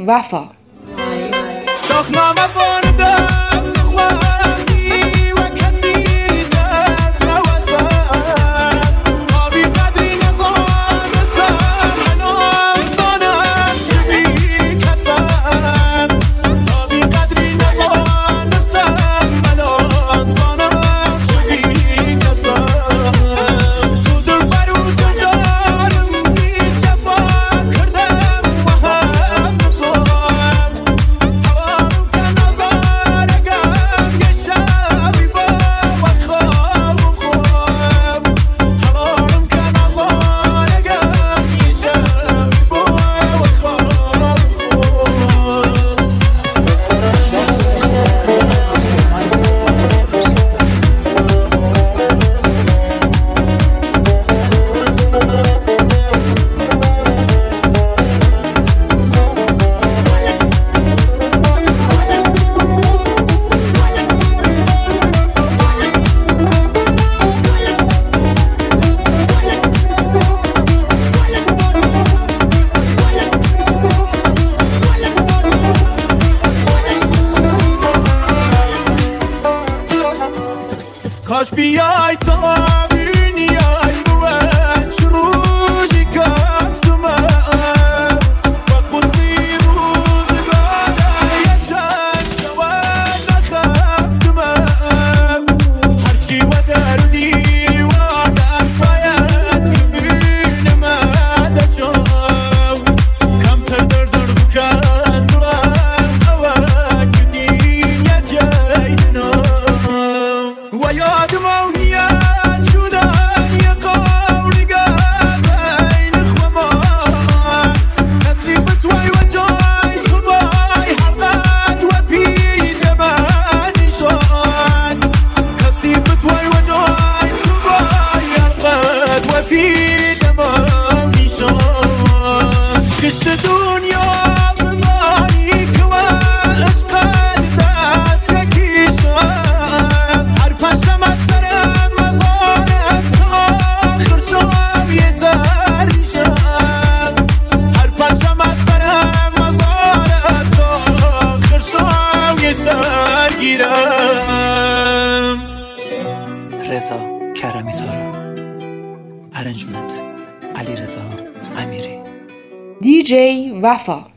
وفا. کاش بیای تا بینیای من شروعی کفتمه با قصی روزگاره یه چند شود نخفتمه هرچی و دردی و در شاید کبینمه دجاو کمتر دردر بکن دلم اوه کدین یه جایدنم و یادم آویاد شدن یه قولیگه بین خوامان نصیب توی و جای صبای حرقت و پیج من نشان نصیب توی و جای صبای حرقت و پیج من نشان کشت دنیا بزانی که و عشقت دست بکشم هر پشم از سرم مزارت تا آخر شب یه زر میشم هر پشم از سرم مزارت تا آخر شب یه سر گیرم. رضا کرمی تارا، ارنجمنت علی رضا امیری. DJ وفا.